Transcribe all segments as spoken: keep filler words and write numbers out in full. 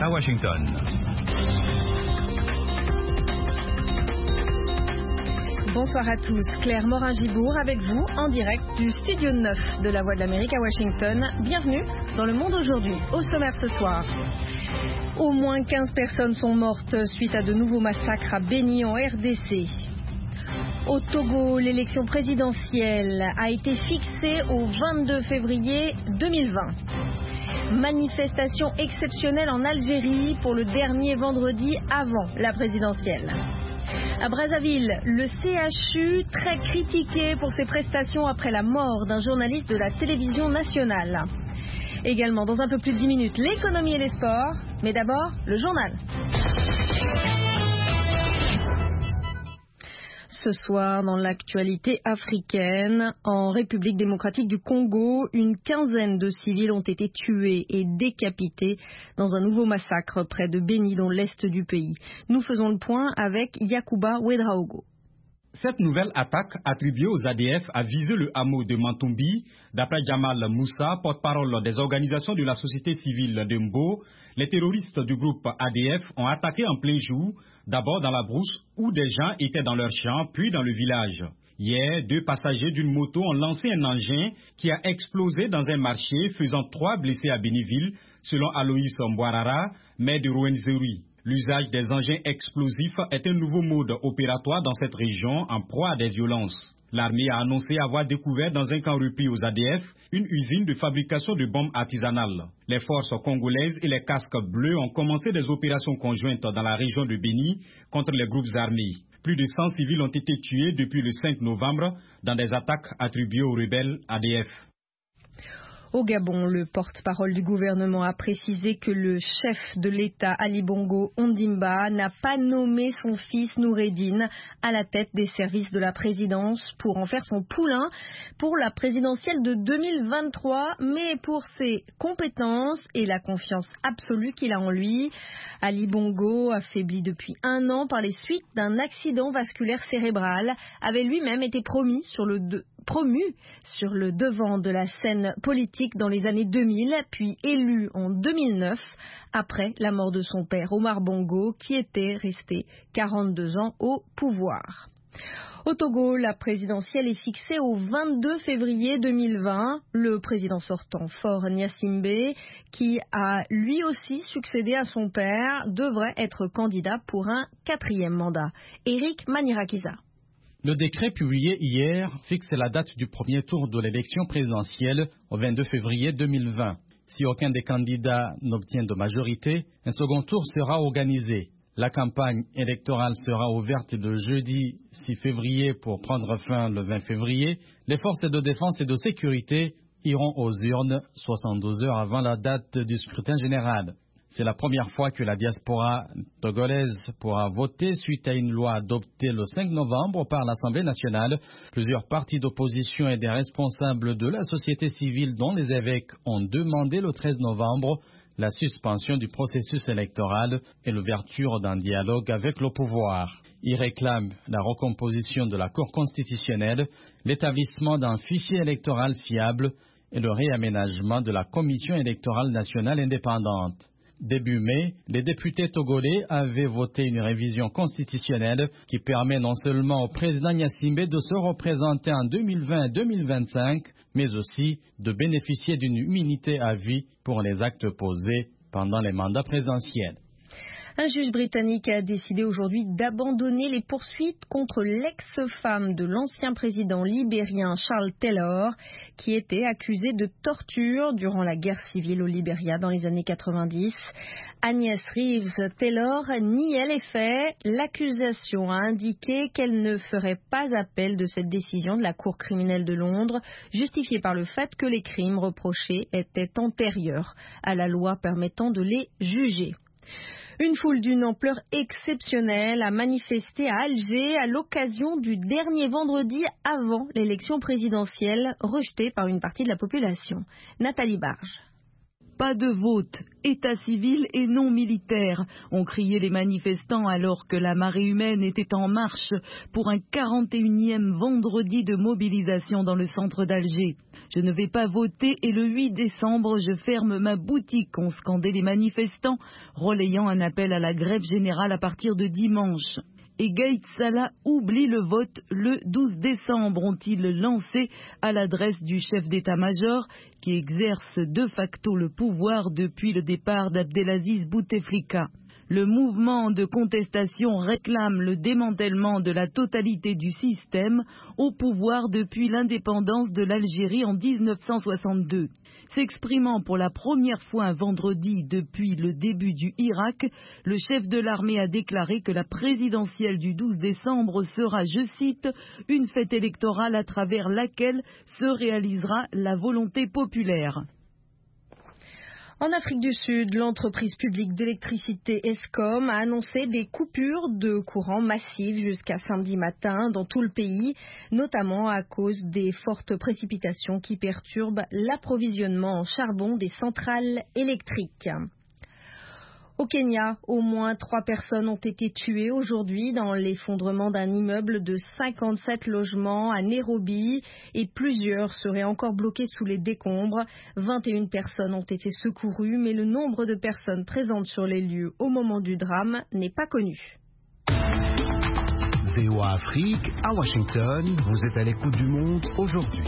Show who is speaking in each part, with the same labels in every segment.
Speaker 1: à Washington.
Speaker 2: Bonsoir à tous, Claire Morin-Gibourg avec vous en direct du studio neuf de la Voix de l'Amérique à Washington. Bienvenue dans Le Monde aujourd'hui. Au sommaire ce soir, au moins quinze personnes sont mortes suite à de nouveaux massacres à Béni en R D C. Au Togo, l'élection présidentielle a été fixée au vingt-deux février deux mille vingt. Manifestation exceptionnelle en Algérie pour le dernier vendredi avant la présidentielle. À Brazzaville, le C H U très critiqué pour ses prestations après la mort d'un journaliste de la télévision nationale. Également, dans un peu plus de dix minutes, l'économie et les sports. Mais d'abord, le journal. Ce soir, dans l'actualité africaine, en République démocratique du Congo, une quinzaine de civils ont été tués et décapités dans un nouveau massacre près de Béni, dans l'est du pays. Nous faisons le point avec Yacouba Ouedraogo.
Speaker 3: Cette nouvelle attaque attribuée aux A D F a visé le hameau de Mantumbi. D'après Jamal Moussa, porte-parole des organisations de la société civile de Mbo, les terroristes du groupe A D F ont attaqué en plein jour, d'abord dans la brousse où des gens étaient dans leur champ, puis dans le village. Hier, deux passagers d'une moto ont lancé un engin qui a explosé dans un marché, faisant trois blessés à Béniville, selon Aloïs Mbouarara, maire de Rwenzori. L'usage des engins explosifs est un nouveau mode opératoire dans cette région en proie à des violences. L'armée a annoncé avoir découvert dans un camp repris aux A D F une usine de fabrication de bombes artisanales. Les forces congolaises et les casques bleus ont commencé des opérations conjointes dans la région de Béni contre les groupes armés. Plus de cent civils ont été tués depuis le cinq novembre dans des attaques attribuées aux rebelles A D F.
Speaker 2: Au Gabon, le porte-parole du gouvernement a précisé que le chef de l'État, Ali Bongo Ondimba, n'a pas nommé son fils Noureddine à la tête des services de la présidence pour en faire son poulain pour la présidentielle de deux mille vingt-trois, mais pour ses compétences et la confiance absolue qu'il a en lui. Ali Bongo, affaibli depuis un an par les suites d'un accident vasculaire cérébral, avait lui-même été promis sur le de promu sur le devant de la scène politique dans les années deux mille, puis élu en deux mille neuf, après la mort de son père Omar Bongo, qui était resté quarante-deux ans au pouvoir. Au Togo, la présidentielle est fixée au vingt-deux février deux mille vingt. Le président sortant, Faure Gnassingbé, qui a lui aussi succédé à son père, devrait être candidat pour un quatrième mandat. Éric Manirakiza.
Speaker 4: Le décret publié hier fixe la date du premier tour de l'élection présidentielle au vingt-deux février deux mille vingt. Si aucun des candidats n'obtient de majorité, un second tour sera organisé. La campagne électorale sera ouverte le jeudi six février pour prendre fin le vingt février. Les forces de défense et de sécurité iront aux urnes soixante-douze heures avant la date du scrutin général. C'est la première fois que la diaspora togolaise pourra voter suite à une loi adoptée le cinq novembre par l'Assemblée nationale. Plusieurs partis d'opposition et des responsables de la société civile, dont les évêques, ont demandé le treize novembre la suspension du processus électoral et l'ouverture d'un dialogue avec le pouvoir. Ils réclament la recomposition de la Cour constitutionnelle, l'établissement d'un fichier électoral fiable et le réaménagement de la Commission électorale nationale indépendante. Début mai, les députés togolais avaient voté une révision constitutionnelle qui permet non seulement au président Gnassingbé de se représenter en deux mille vingt et deux mille vingt-cinq, mais aussi de bénéficier d'une immunité à vie pour les actes posés pendant les mandats présidentiels.
Speaker 2: Un juge britannique a décidé aujourd'hui d'abandonner les poursuites contre l'ex-femme de l'ancien président libérien Charles Taylor, qui était accusé de torture durant la guerre civile au Libéria dans les années quatre-vingt-dix. Agnès Reeves Taylor niait les faits. L'accusation a indiqué qu'elle ne ferait pas appel de cette décision de la Cour criminelle de Londres, justifiée par le fait que les crimes reprochés étaient antérieurs à la loi permettant de les juger. Une foule d'une ampleur exceptionnelle a manifesté à Alger à l'occasion du dernier vendredi avant l'élection présidentielle rejetée par une partie de la population. Nathalie Barge.
Speaker 1: Pas de vote, état civil et non militaire, ont crié les manifestants alors que la marée humaine était en marche pour un quarante et unième vendredi de mobilisation dans le centre d'Alger. Je ne vais pas voter et le huit décembre, je ferme ma boutique, ont scandé les manifestants, relayant un appel à la grève générale à partir de dimanche. Et Gaït Salah oublie le vote le douze décembre, ont-ils lancé à l'adresse du chef d'état-major qui exerce de facto le pouvoir depuis le départ d'Abdelaziz Bouteflika. Le mouvement de contestation réclame le démantèlement de la totalité du système au pouvoir depuis l'indépendance de l'Algérie en mille neuf cent soixante-deux. S'exprimant pour la première fois un vendredi depuis le début du Irak, le chef de l'armée a déclaré que la présidentielle du douze décembre sera, je cite, une fête électorale à travers laquelle se réalisera la volonté populaire.
Speaker 2: En Afrique du Sud, l'entreprise publique d'électricité Eskom a annoncé des coupures de courant massives jusqu'à samedi matin dans tout le pays, notamment à cause des fortes précipitations qui perturbent l'approvisionnement en charbon des centrales électriques. Au Kenya, au moins trois personnes ont été tuées aujourd'hui dans l'effondrement d'un immeuble de cinquante-sept logements à Nairobi et plusieurs seraient encore bloquées sous les décombres. vingt et une personnes ont été secourues, mais le nombre de personnes présentes sur les lieux au moment du drame n'est pas connu.
Speaker 5: V O A Afrique, à Washington, vous êtes à l'écoute du monde aujourd'hui.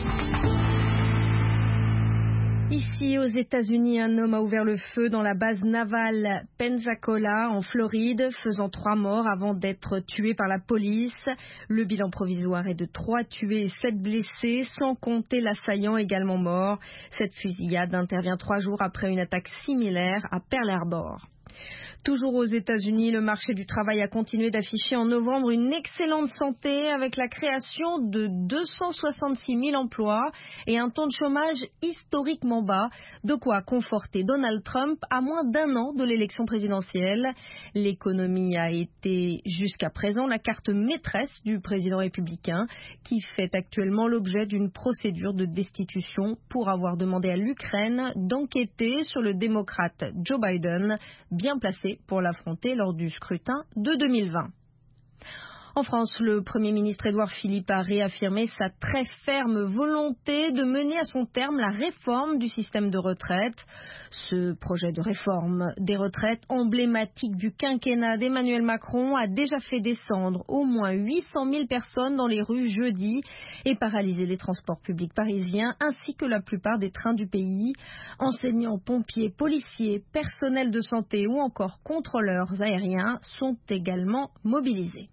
Speaker 2: Ici, aux États-Unis, un homme a ouvert le feu dans la base navale Pensacola, en Floride, faisant trois morts avant d'être tué par la police. Le bilan provisoire est de trois tués et sept blessés, sans compter l'assaillant également mort. Cette fusillade intervient trois jours après une attaque similaire à Pearl Harbor. Toujours aux États-Unis, le marché du travail a continué d'afficher en novembre une excellente santé avec la création de deux cent soixante-six mille emplois et un taux de chômage historiquement bas, de quoi conforter Donald Trump à moins d'un an de l'élection présidentielle. L'économie a été jusqu'à présent la carte maîtresse du président républicain qui fait actuellement l'objet d'une procédure de destitution pour avoir demandé à l'Ukraine d'enquêter sur le démocrate Joe Biden, bien placé pour l'affronter lors du scrutin de deux mille vingt. En France, le Premier ministre Édouard Philippe a réaffirmé sa très ferme volonté de mener à son terme la réforme du système de retraite. Ce projet de réforme des retraites emblématique du quinquennat d'Emmanuel Macron a déjà fait descendre au moins huit cent mille personnes dans les rues jeudi et paralysé les transports publics parisiens ainsi que la plupart des trains du pays. Enseignants, pompiers, policiers, personnels de santé ou encore contrôleurs aériens sont également mobilisés.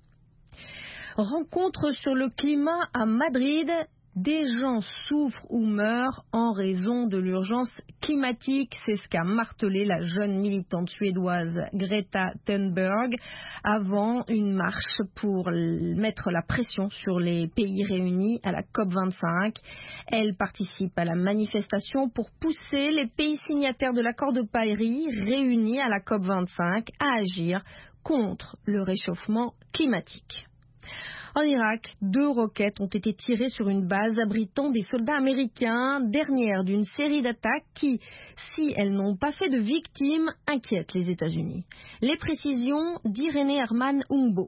Speaker 2: Rencontre sur le climat à Madrid. Des gens souffrent ou meurent en raison de l'urgence climatique. C'est ce qu'a martelé la jeune militante suédoise Greta Thunberg avant une marche pour mettre la pression sur les pays réunis à la COP vingt-cinq. Elle participe à la manifestation pour pousser les pays signataires de l'accord de Paris réunis à la COP vingt-cinq à agir contre le réchauffement climatique. En Irak, deux roquettes ont été tirées sur une base abritant des soldats américains, dernière d'une série d'attaques qui, si elles n'ont pas fait de victimes, inquiètent les États-Unis. Les précisions d'Irénée Arman Umbo.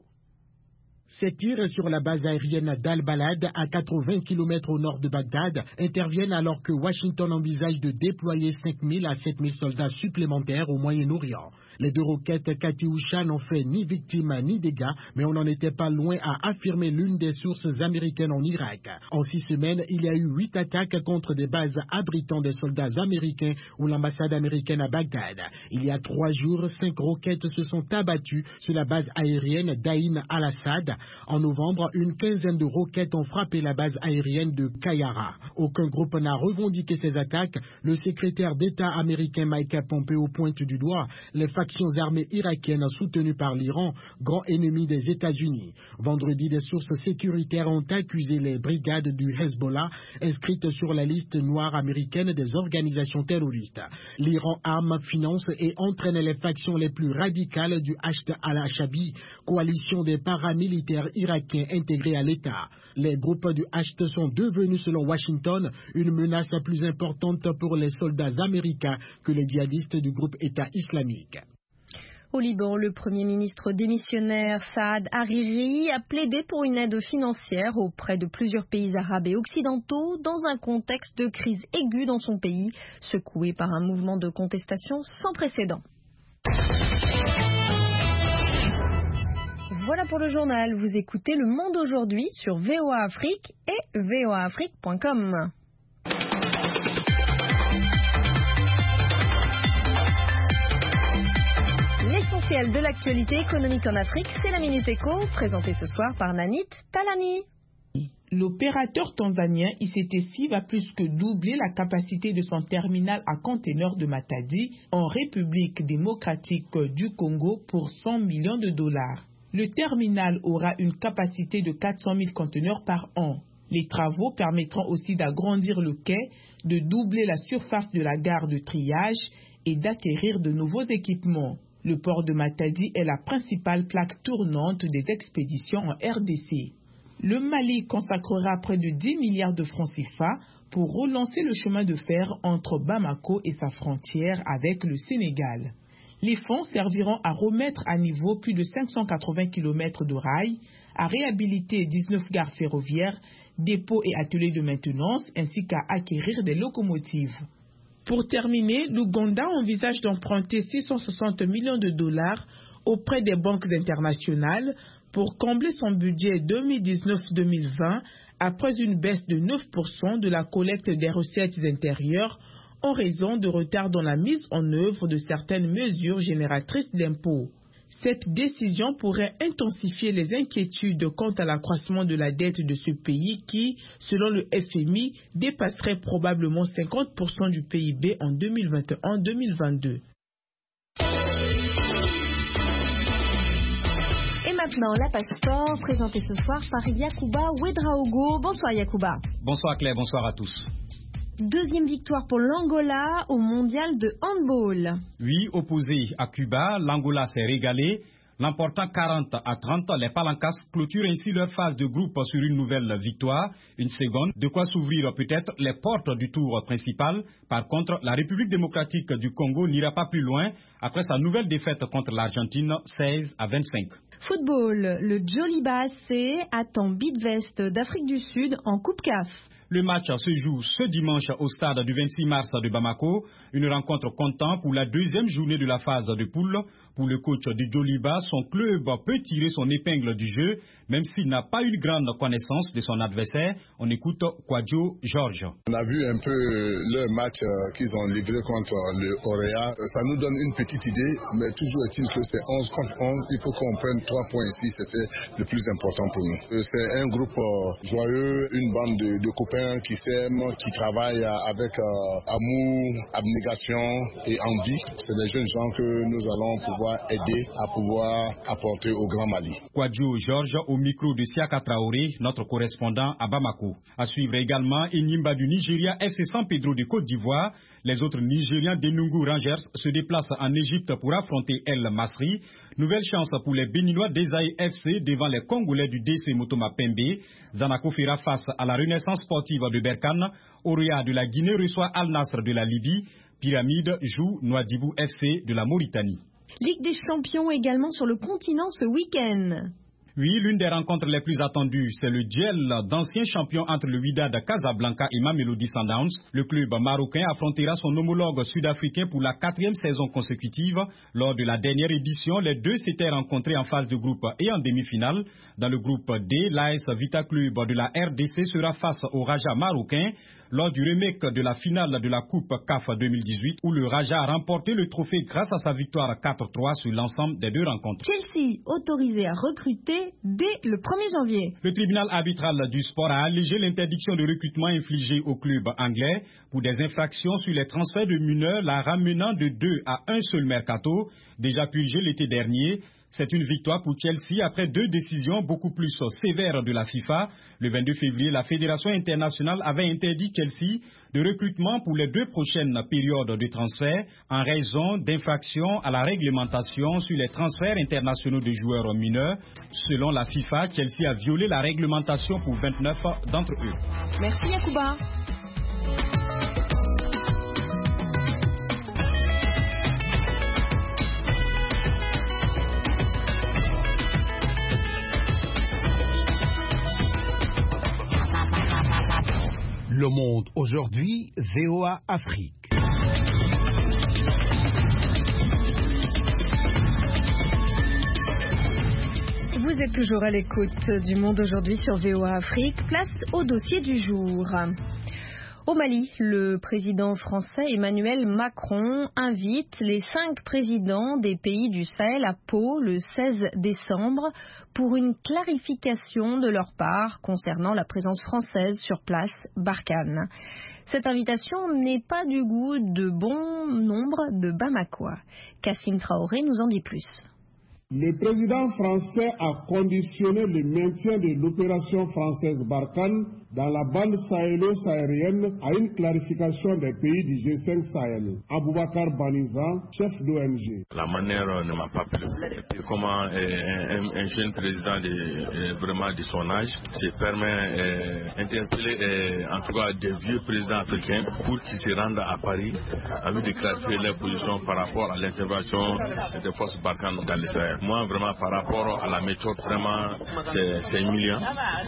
Speaker 6: Ces tirs sur la base aérienne d'Al-Balad, à quatre-vingts kilomètres au nord de Bagdad, interviennent alors que Washington envisage de déployer cinq mille à sept mille soldats supplémentaires au Moyen-Orient. Les deux roquettes Katyusha n'ont fait ni victimes ni dégâts, mais on n'en était pas loin, à affirmer l'une des sources américaines en Irak. En six semaines, il y a eu huit attaques contre des bases abritant des soldats américains ou l'ambassade américaine à Bagdad. Il y a trois jours, cinq roquettes se sont abattues sur la base aérienne d'Aïn al-Assad. En novembre, une quinzaine de roquettes ont frappé la base aérienne de Kayara. Aucun groupe n'a revendiqué ces attaques. Le secrétaire d'État américain Mike Pompeo pointe du doigt les factions armées irakiennes soutenues par l'Iran, grand ennemi des États-Unis. Vendredi, des sources sécuritaires ont accusé les brigades du Hezbollah inscrites sur la liste noire américaine des organisations terroristes. L'Iran arme, finance et entraîne les factions les plus radicales du Hashd al-Shabi, coalition des paramilitaires militaires irakiens intégrés à l'État. Les groupes du Hachd sont devenus, selon Washington, une menace plus importante pour les soldats américains que les djihadistes du groupe État islamique.
Speaker 2: Au Liban, le Premier ministre démissionnaire Saad Hariri a plaidé pour une aide financière auprès de plusieurs pays arabes et occidentaux dans un contexte de crise aiguë dans son pays, secoué par un mouvement de contestation sans précédent. Voilà pour le journal. Vous écoutez Le Monde aujourd'hui sur V O A Afrique et V O A Afrique point com. L'essentiel de l'actualité économique en Afrique, c'est la Minute Éco, présentée ce soir par Nanit Talani.
Speaker 7: L'opérateur tanzanien I C T C va plus que doubler la capacité de son terminal à conteneurs de Matadi en République démocratique du Congo pour cent millions de dollars. Le terminal aura une capacité de quatre cent mille conteneurs par an. Les travaux permettront aussi d'agrandir le quai, de doubler la surface de la gare de triage et d'acquérir de nouveaux équipements. Le port de Matadi est la principale plaque tournante des expéditions en R D C. Le Mali consacrera près de dix milliards de francs C F A pour relancer le chemin de fer entre Bamako et sa frontière avec le Sénégal. Les fonds serviront à remettre à niveau plus de cinq cent quatre-vingts kilomètres de rails, à réhabiliter dix-neuf gares ferroviaires, dépôts et ateliers de maintenance, ainsi qu'à acquérir des locomotives. Pour terminer, l'Ouganda envisage d'emprunter six cent soixante millions de dollars auprès des banques internationales pour combler son budget deux mille dix-neuf deux mille vingt après une baisse de neuf pour cent de la collecte des recettes intérieures en raison de retard dans la mise en œuvre de certaines mesures génératrices d'impôts. Cette décision pourrait intensifier les inquiétudes quant à l'accroissement de la dette de ce pays qui, selon le F M I, dépasserait probablement cinquante pour cent du P I B en deux mille vingt et un deux mille vingt-deux.
Speaker 2: Et maintenant, la page sport, présentée ce soir par Yacouba Ouedraogo. Bonsoir Yacouba.
Speaker 3: Bonsoir Claire, bonsoir à tous.
Speaker 2: Deuxième victoire pour l'Angola au mondial de handball.
Speaker 3: Oui, opposé à Cuba, l'Angola s'est régalé. L'emportant quarante à trente, les Palancas clôturent ainsi leur phase de groupe sur une nouvelle victoire. Une seconde, de quoi s'ouvrir peut-être les portes du tour principal. Par contre, la République démocratique du Congo n'ira pas plus loin après sa nouvelle défaite contre l'Argentine, seize à vingt-cinq.
Speaker 2: Football, le Djoliba A C attend Bidvest d'Afrique du Sud en Coupe C A F.
Speaker 3: Le match se joue ce dimanche au stade du vingt-six mars de Bamako. Une rencontre comptant pour la deuxième journée de la phase de poule. Pour le coach du Djoliba, son club peut tirer son épingle du jeu, même s'il n'a pas une grande connaissance de son adversaire. On écoute Kwadjo George.
Speaker 8: On a vu un peu le match qu'ils ont livré contre le Orea. Ça nous donne une petite idée, mais toujours est-il que c'est onze contre onze. Il faut qu'on prenne trois points ici, c'est le plus important pour nous. C'est un groupe joyeux, une bande de, de copains qui s'aiment, qui travaillent avec euh, amour, abnégation et envie. C'est des jeunes gens que nous allons pouvoir aider à pouvoir apporter au Grand Mali.
Speaker 3: Kwadjo George au micro de Siaka Traoré, notre correspondant à Bamako. À suivre également Enyimba du Nigeria, F C San Pedro de Côte d'Ivoire. Les autres Nigérians d'Enugu Rangers se déplacent en Égypte pour affronter El Masri. Nouvelle chance pour les Béninois d'Esaïe F C devant les Congolais du D C Motoma Pembe. Zanako fera face à la Renaissance sportive de Berkane. Orea de la Guinée reçoit Al Nasr de la Libye. Pyramide joue Nouadhibou F C de la Mauritanie.
Speaker 2: Ligue des champions également sur le continent ce week-end.
Speaker 3: Oui, l'une des rencontres les plus attendues, c'est le duel d'anciens champions entre le Wydad Casablanca et Mamelodi Sundowns. Le club marocain affrontera son homologue sud-africain pour la quatrième saison consécutive. Lors de la dernière édition, les deux s'étaient rencontrés en phase de groupe et en demi-finale. Dans le groupe D, l'A S Vita Club de la R D C sera face au Raja marocain lors du remake de la finale de la Coupe C A F deux mille dix-huit où le Raja a remporté le trophée grâce à sa victoire quatre trois sur l'ensemble des deux rencontres.
Speaker 2: Chelsea autorisé à recruter dès le premier janvier.
Speaker 3: Le tribunal arbitral du sport a allégé l'interdiction de recrutement infligée au club anglais pour des infractions sur les transferts de mineurs, la ramenant de deux à un seul mercato, déjà purgé l'été dernier. C'est une victoire pour Chelsea après deux décisions beaucoup plus sévères de la FIFA. Le vingt-deux février, la Fédération internationale avait interdit Chelsea de recrutement pour les deux prochaines périodes de transfert en raison d'infractions à la réglementation sur les transferts internationaux de joueurs mineurs. Selon la FIFA, Chelsea a violé la réglementation pour vingt-neuf d'entre eux.
Speaker 2: Merci Yacouba.
Speaker 5: Le Monde aujourd'hui, V O A Afrique.
Speaker 2: Vous êtes toujours à l'écoute du Monde aujourd'hui sur V O A Afrique. Place au dossier du jour. Au Mali, le président français Emmanuel Macron invite les cinq présidents des pays du Sahel à Pau le seize décembre pour une clarification de leur part concernant la présence française sur place Barkhane. Cette invitation n'est pas du goût de bon nombre de Bamakois. Kassim Traoré nous en dit plus.
Speaker 9: Le président français a conditionné le maintien de l'opération française Barkhane dans la bande sahélo-saharienne à une clarification des pays du G cinq Sahel. Aboubakar Banizan, chef d'O N G.
Speaker 10: La manière ne m'a pas plu. Et puis comment euh, un, un jeune président de, euh, vraiment de son âge se permet d'interpeller euh, euh, en tout cas des vieux présidents africains pour qu'ils se rendent à Paris afin de clarifier leur position par rapport à l'intervention des forces Barkhane dans le Sahel. Moi, vraiment, par rapport à la méthode, vraiment, c'est humiliant.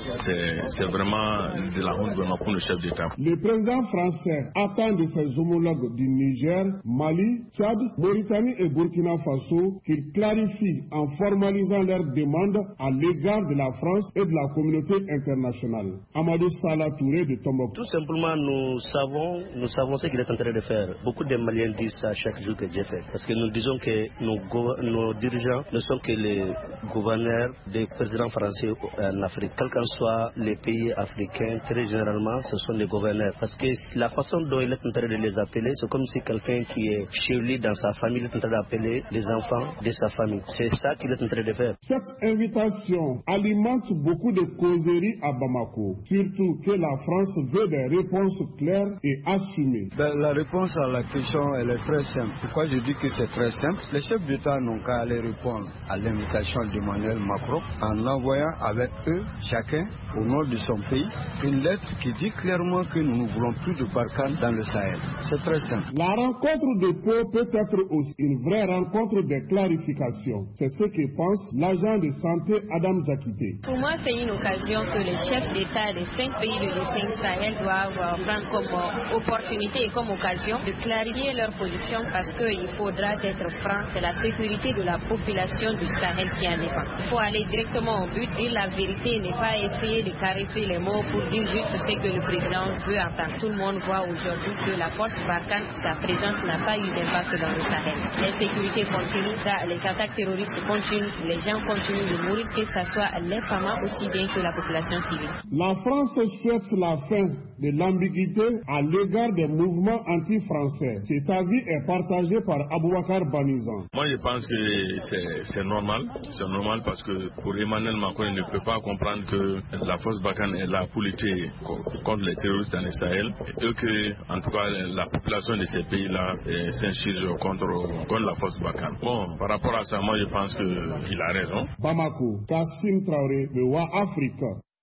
Speaker 10: C'est vraiment de la honte vraiment pour le chef d'État.
Speaker 9: Le président français attend de ses homologues du Niger, Mali, Tchad, Mauritanie et Burkina Faso qu'ils clarifient en formalisant leurs demandes à l'égard de la France et de la communauté internationale. Amadou Salah Touré de Tombouctou.
Speaker 11: Tout simplement, nous savons, nous savons ce qu'il est en train de faire. Beaucoup de Maliens disent ça chaque jour que Dieu fait. Parce que nous disons que nos, nos dirigeants ne sont que les gouverneurs des présidents français en Afrique. Quel qu'en soit les pays africains, très généralement, ce sont les gouverneurs. Parce que la façon dont il est en train de les appeler, c'est comme si quelqu'un qui est chez lui dans sa famille est en train d'appeler les enfants de sa famille. C'est ça qu'il est en train de faire.
Speaker 9: Cette invitation alimente beaucoup de causeries à Bamako. Surtout que la France veut des réponses claires et assumées.
Speaker 12: Ben, la réponse à la question, elle est très simple. Pourquoi je dis que c'est très simple? Les chefs d'État n'ont qu'à aller répondre à l'invitation d'Emmanuel Macron en envoyant avec eux, chacun, au nom de son pays, une lettre qui dit clairement que nous ne voulons plus de Barkhane dans le Sahel. C'est très simple.
Speaker 9: La rencontre de Pau peut être aussi une vraie rencontre de clarification. C'est ce que pense l'agent de santé Adam Diakité.
Speaker 13: Pour moi, c'est une occasion que les chefs d'État des cinq pays du G cinq Sahel doivent prendre comme opportunité et comme occasion de clarifier leur position parce qu'il faudra être franc. C'est la sécurité de la population du Sahel qui en dépend. Il faut aller directement au but, dire la vérité, ne pas essayer de caresser les mots pour dire juste ce que le président veut entendre. Tout le monde voit aujourd'hui que la force Barkhane, sa présence n'a pas eu d'impact dans le Sahel. L'insécurité continue, les attaques terroristes continuent, les gens continuent de mourir, que ce soit les femmes aussi bien que la population civile.
Speaker 9: La France souhaite la fin de l'ambiguïté à l'égard des mouvements anti-français. Cet avis est partagé par Aboubakar Banizan.
Speaker 10: Moi, je pense que c'est normal. C'est normal parce que pour Emmanuel Macron, il ne peut pas comprendre que la force Barkhane est là pour lutter contre les terroristes dans le Sahel et que, en tout cas, la population de ces pays-là s'insurge contre, contre la force Barkhane. Bon, par rapport à ça, moi, je pense qu'il a raison.
Speaker 9: Bamako, Kassim Traoré, V O A Afrique.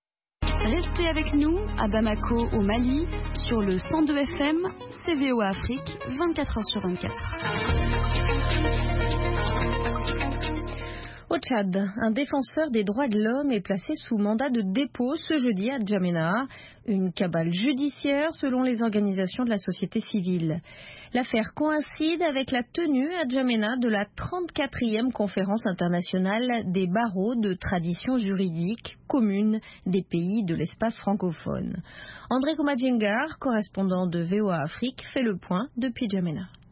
Speaker 14: Restez avec nous à Bamako, au Mali, sur le cent deux F M, C V O A Afrique, vingt-quatre heures sur vingt-quatre.
Speaker 2: Au Tchad, un défenseur des droits de l'homme est placé sous mandat de dépôt ce jeudi à Djamena, une cabale judiciaire selon les organisations de la société civile. L'affaire coïncide avec la tenue à Djamena de la trente-quatrième conférence internationale des barreaux de tradition juridique commune des pays de l'espace francophone. André Komadjengar, correspondant de V O A Afrique, fait le point depuis Djamena.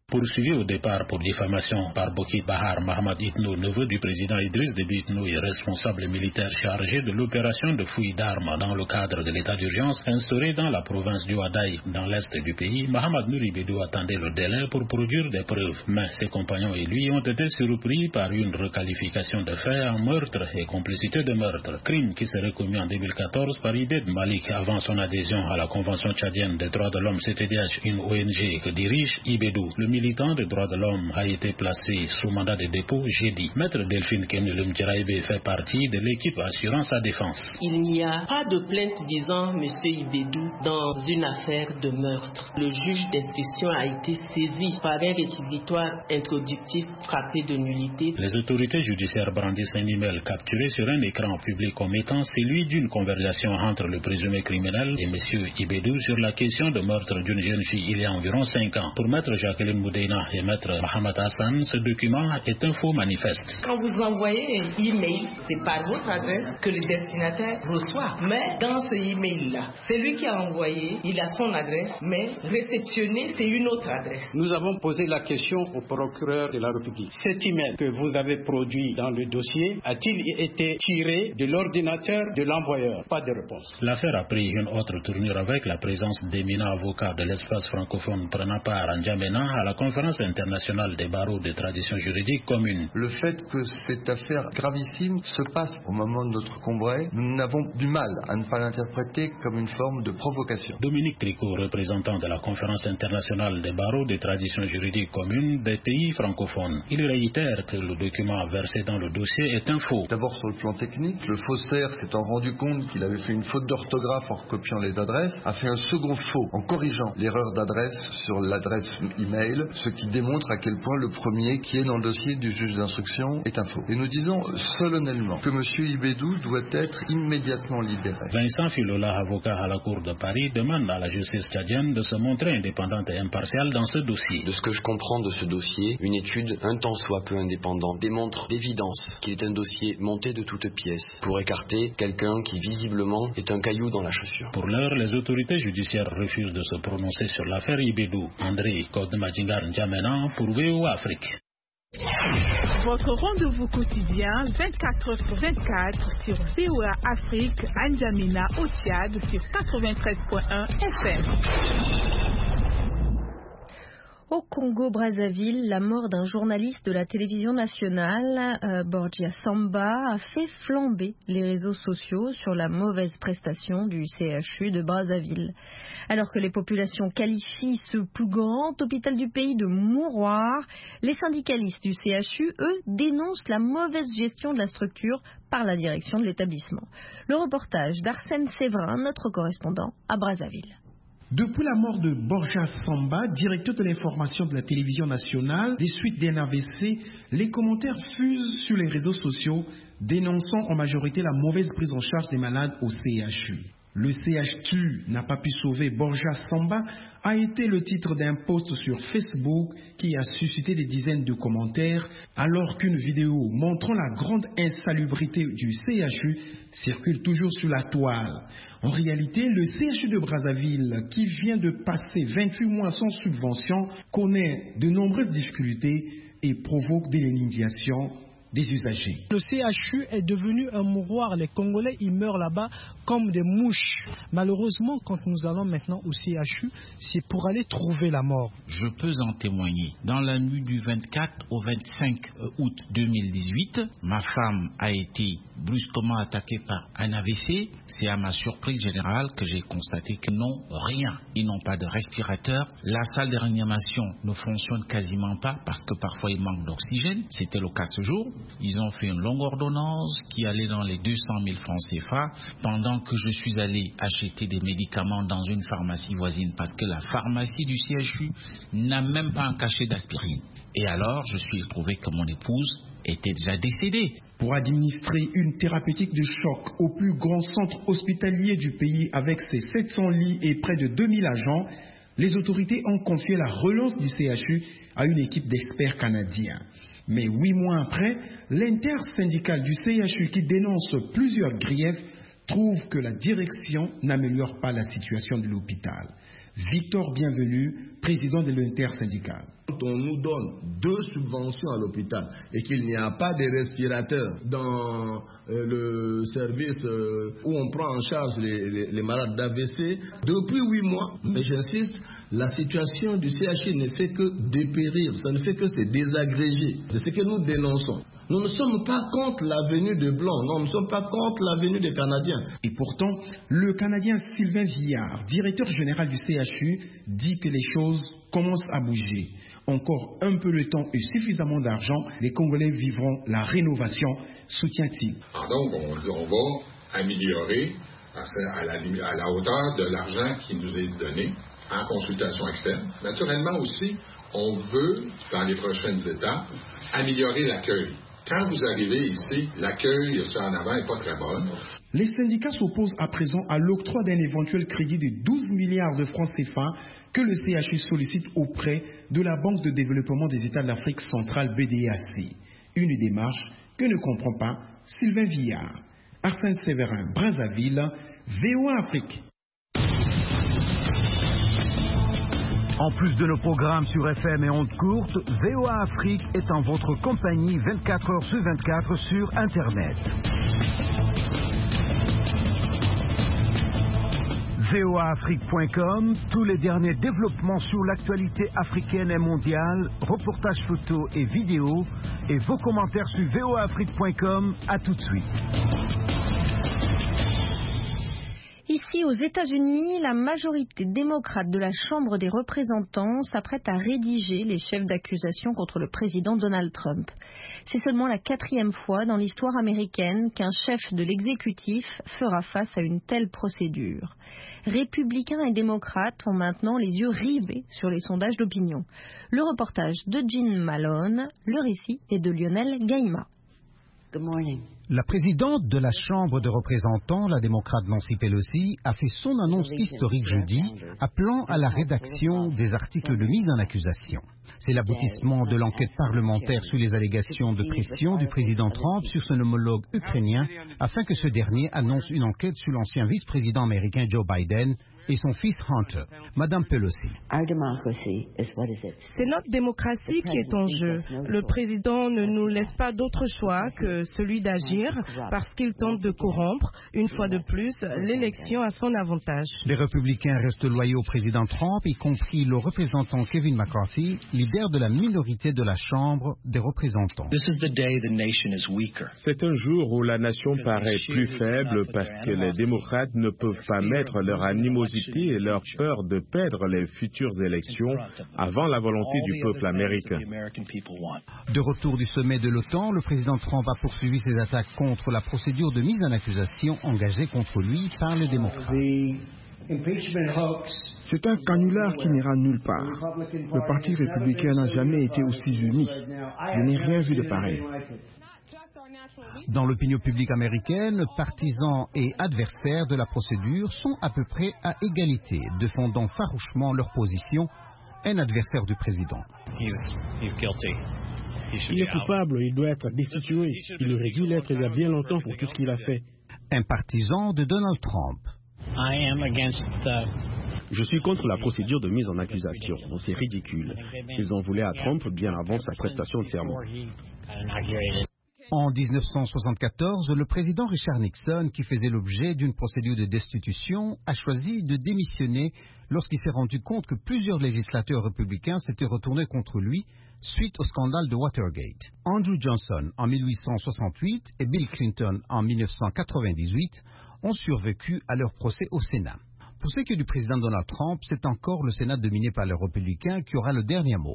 Speaker 15: Poursuivi au départ pour diffamation par Boki Bahar Mahamad Itno, neveu du président Idriss Déby Itno et responsable militaire chargé de l'opération de fouille d'armes dans le cadre de l'état d'urgence instauré dans la province du Hadaï, dans l'est du pays, Mahamad Nouri Bédou attendait le délai pour produire des preuves. Mais ses compagnons et lui ont été surpris par une requalification de faits en meurtre et complicité de meurtre, crime qui serait commis en deux mille quatorze par Ibed Malik avant son adhésion à la Convention tchadienne des droits de l'homme C T D H, une O N G que dirige Ibedou. Le militant des droits de l'homme a été placé sous mandat de dépôt jeudi. Maître Delphine Kenulum Djaraïbe fait partie de l'équipe assurant sa défense.
Speaker 16: Il n'y a pas de plainte visant M. Ibedou dans une affaire de meurtre. Le juge d'instruction a été saisi par un réquisitoire introductif frappé de nullité.
Speaker 15: Les autorités judiciaires brandissent un email capturé sur un écran public comme étant celui d'une conversation entre le présumé criminel et M. Ibedou sur la question de meurtre d'une jeune fille il y a environ cinq ans. Pour Maître Jacqueline Moudeina et Maître Mohamed Hassan, ce document est un faux manifeste.
Speaker 16: Quand vous envoyez un email, c'est par votre adresse que le destinataire reçoit. Mais dans ce email-là, celui qui a envoyé, il a son adresse, mais réceptionné, c'est une autre adresse.
Speaker 17: Nous avons posé la question au procureur de la République. Cet email que vous avez produit dans le dossier a-t-il été tiré de l'ordinateur de l'envoyeur? Pas de réponse.
Speaker 15: L'affaire a pris une autre tournure avec la présence d'éminents avocats de l'espace francophone prenant part en N'Djamena à la conférence internationale des barreaux des traditions juridiques communes.
Speaker 18: Le fait que cette affaire gravissime se passe au moment de notre congrès, nous n'avons du mal à ne pas l'interpréter comme une forme de provocation.
Speaker 15: Dominique Tricot, représentant de la conférence internationale des barreaux des traditions juridiques communes des pays francophones. Il réitère que le document versé dans le dossier est un faux.
Speaker 18: D'abord sur le plan technique, le faussaire s'étant rendu compte qu'il avait fait une faute d'orthographe en recopiant les adresses, a fait un second faux en corrigeant l'erreur d'adresse sur l'adresse email, ce qui démontre à quel point le premier qui est dans le dossier du juge d'instruction est un faux. Et nous disons solennellement que M. Ibedou doit être immédiatement libéré.
Speaker 15: Vincent Filola, avocat à la Cour de Paris, demande à la justice tchadienne de se montrer indépendante et impartiale dans ce dossier.
Speaker 19: De ce que je comprends de ce dossier, une étude un tant soit peu indépendante démontre d'évidence qu'il est un dossier monté de toutes pièces pour écarter quelqu'un qui visiblement est un caillou dans la chaussure.
Speaker 15: Pour l'heure, les autorités judiciaires refusent de se prononcer sur l'affaire Ibedou. André Kodemajingar N'Djamena pour V O A Afrique.
Speaker 7: Votre rendez-vous quotidien vingt-quatre heures sur vingt-quatre sur V O A Afrique, à N'Djamena au Tchad sur quatre-vingt-treize point un F M.
Speaker 2: Au Congo-Brazzaville, la mort d'un journaliste de la télévision nationale, euh, Borgia Samba, a fait flamber les réseaux sociaux sur la mauvaise prestation du C H U de Brazzaville. Alors que les populations qualifient ce plus grand hôpital du pays de mouroir, les syndicalistes du C H U, eux, dénoncent la mauvaise gestion de la structure par la direction de l'établissement. Le reportage d'Arsène Séverin, notre correspondant à Brazzaville.
Speaker 6: Depuis la mort de Borja Samba, directeur de l'information de la télévision nationale, des suites d'un A V C, les commentaires fusent sur les réseaux sociaux, dénonçant en majorité la mauvaise prise en charge des malades au C H U. Le C H U n'a pas pu sauver Borja Samba a été le titre d'un post sur Facebook qui a suscité des dizaines de commentaires alors qu'une vidéo montrant la grande insalubrité du C H U circule toujours sur la toile. En réalité, le C H U de Brazzaville, qui vient de passer vingt-huit mois sans subvention, connaît de nombreuses difficultés et provoque des l'indignation des usagers.
Speaker 20: Le C H U est devenu un mouroir. Les Congolais, ils meurent là-bas comme des mouches. Malheureusement, quand nous allons maintenant au C H U, c'est pour aller trouver la mort.
Speaker 21: Je peux en témoigner. Dans la nuit du vingt-quatre au vingt-cinq août deux mille dix-huit, ma femme a été brusquement attaquée par un A V C. C'est à ma surprise générale que j'ai constaté qu'ils n'ont rien. Ils n'ont pas de respirateur. La salle de réanimation ne fonctionne quasiment pas parce que parfois il manque d'oxygène. C'était le cas ce jour. Ils ont fait une longue ordonnance qui allait dans les deux cent mille francs C F A pendant que je suis allé acheter des médicaments dans une pharmacie voisine parce que la pharmacie du C H U n'a même pas un cachet d'aspirine. Et alors, je suis trouvé que mon épouse était déjà décédée.
Speaker 6: Pour administrer une thérapeutique de choc au plus grand centre hospitalier du pays avec ses sept cents lits et près de deux mille agents, les autorités ont confié la relance du C H U à une équipe d'experts canadiens. Mais huit mois après, l'intersyndicale du C H U qui dénonce plusieurs griefs trouve que la direction n'améliore pas la situation de l'hôpital. Victor Bienvenu, président de l'intersyndicale.
Speaker 4: Quand on nous donne deux subventions à l'hôpital et qu'il n'y a pas de respirateurs dans euh, le service euh, où on prend en charge les, les, les malades d'A V C, depuis huit mois, mais j'insiste, la situation du C H U ne fait que dépérir, ça ne fait que se désagréger. C'est ce que nous dénonçons. Nous ne sommes pas contre la venue des Blancs, non, nous ne sommes pas contre la venue des Canadiens.
Speaker 22: Et pourtant, le Canadien Sylvain Villard, directeur général du C H U, dit que les choses commencent à bouger. Encore un peu de temps et suffisamment d'argent, les Congolais vivront la rénovation, soutient-il.
Speaker 23: Donc, on, on va améliorer à la, à la hauteur de l'argent qui nous est donné en consultation externe. Naturellement aussi, on veut, dans les prochaines étapes, améliorer l'accueil. Quand vous arrivez ici, l'accueil, ça en avant, n'est pas très bon.
Speaker 22: Les syndicats s'opposent à présent à l'octroi d'un éventuel crédit de douze milliards de francs C F A que le C H U sollicite auprès de la Banque de développement des États de l'Afrique centrale B D A C. Une démarche que ne comprend pas Sylvain Villard. Arsène Séverin, Brazzaville, V O A Afrique.
Speaker 5: En plus de nos programmes sur F M et ondes courtes, V O A Afrique est en votre compagnie vingt-quatre heures sur vingt-quatre sur Internet. V O A Afrique point com, tous les derniers développements sur l'actualité africaine et mondiale, reportages photos et vidéos, et vos commentaires sur V O A Afrique point com. À tout de suite.
Speaker 2: Ici, aux États-Unis, la majorité démocrate de la Chambre des représentants s'apprête à rédiger les chefs d'accusation contre le président Donald Trump. C'est seulement la quatrième fois dans l'histoire américaine qu'un chef de l'exécutif fera face à une telle procédure. Républicains et démocrates ont maintenant les yeux rivés sur les sondages d'opinion. Le reportage de Jean Malone, le récit est de Lionel Gaïma.
Speaker 24: Good morning.
Speaker 25: La présidente de la Chambre de représentants, la démocrate Nancy Pelosi, a fait son annonce historique jeudi, appelant à la rédaction des articles de mise en accusation. C'est l'aboutissement de l'enquête parlementaire sur les allégations de pression du président Trump sur son homologue ukrainien, afin que ce dernier annonce une enquête sur l'ancien vice-président américain Joe Biden et son fils Hunter. Madame Pelosi.
Speaker 26: C'est notre démocratie qui est en jeu. Le président ne nous laisse pas d'autre choix que celui d'agir parce qu'il tente de corrompre, une fois de plus, l'élection à son avantage.
Speaker 25: Les républicains restent loyaux au président Trump, y compris le représentant Kevin McCarthy, leader de la minorité de la Chambre des représentants.
Speaker 27: C'est un jour où la nation paraît plus faible parce que les démocrates ne peuvent pas mettre leur animosité et leur peur de perdre les futures élections avant la volonté du peuple américain.
Speaker 25: De retour du sommet de l'OTAN, le président Trump a poursuivi ses attaques contre la procédure de mise en accusation engagée contre lui par les démocrates.
Speaker 28: C'est un canular qui n'ira nulle part. Le Parti républicain n'a jamais été aussi uni. Je n'ai rien vu de pareil.
Speaker 25: Dans l'opinion publique américaine, partisans et adversaires de la procédure sont à peu près à égalité, défendant farouchement leur position, un adversaire du président.
Speaker 29: Il est coupable, il doit être destitué. Il aurait dû l'être il y a bien longtemps pour tout ce qu'il a fait.
Speaker 25: Un partisan de Donald Trump.
Speaker 29: Je suis contre la procédure de mise en accusation. C'est ridicule. Ils en voulaient à Trump bien avant sa prestation de serment.
Speaker 25: En mille neuf cent soixante-quatorze, le président Richard Nixon, qui faisait l'objet d'une procédure de destitution, a choisi de démissionner lorsqu'il s'est rendu compte que plusieurs législateurs républicains s'étaient retournés contre lui suite au scandale de Watergate. Andrew Johnson en mille huit cent soixante-huit et Bill Clinton en mille neuf cent quatre-vingt-dix-huit ont survécu à leur procès au Sénat. Pour ce qui est du président Donald Trump, c'est encore le Sénat dominé par les républicains qui aura le dernier mot.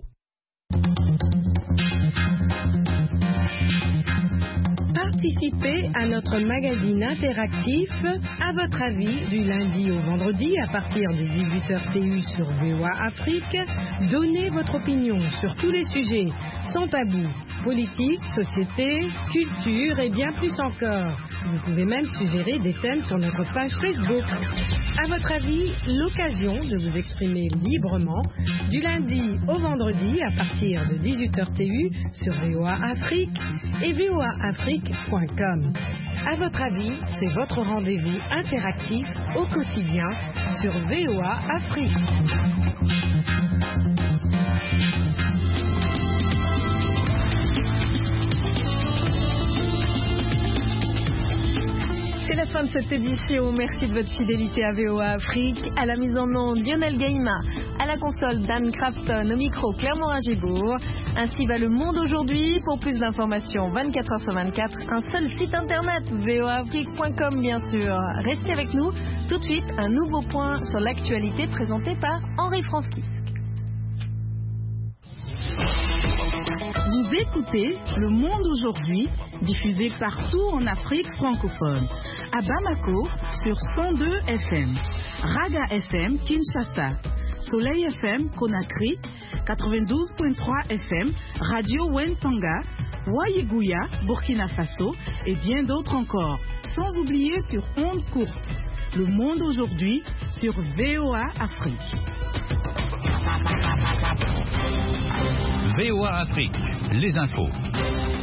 Speaker 2: Participez à notre magazine interactif À votre avis du lundi au vendredi à partir de dix-huit heures T U sur V O A Afrique. Donnez votre opinion sur tous les sujets, sans tabou, politique, société, culture et bien plus encore. Vous pouvez même suggérer des thèmes sur notre page Facebook. À votre avis, l'occasion de vous exprimer librement du lundi au vendredi à partir de dix-huit heures T U sur V O A Afrique et V O A Afrique point com. À votre avis, c'est votre rendez-vous interactif au quotidien sur V O A Afrique. fin de cette édition. Merci de votre fidélité à V O A Afrique. À la mise en onde, Lionel Gaïma. À la console, Dan Crafton. Au micro, Claire Morin-Gibourg. Ainsi va le monde aujourd'hui. Pour plus d'informations, vingt-quatre heures sur vingt-quatre, un seul site internet, v o a afrique point com bien sûr. Restez avec nous. Tout de suite, un nouveau point sur l'actualité présenté par Henri Franski.
Speaker 1: Vous écoutez Le Monde aujourd'hui, diffusé partout en Afrique francophone. À Bamako, sur cent deux F M. Raga F M, Kinshasa. Soleil F M, Conakry. quatre-vingt-douze virgule trois F M. Radio Wentanga. Wayiguya, Burkina Faso. Et bien d'autres encore. Sans oublier sur ondes courtes. Le Monde aujourd'hui, sur V O A Afrique.
Speaker 3: V O A Afrique, les infos.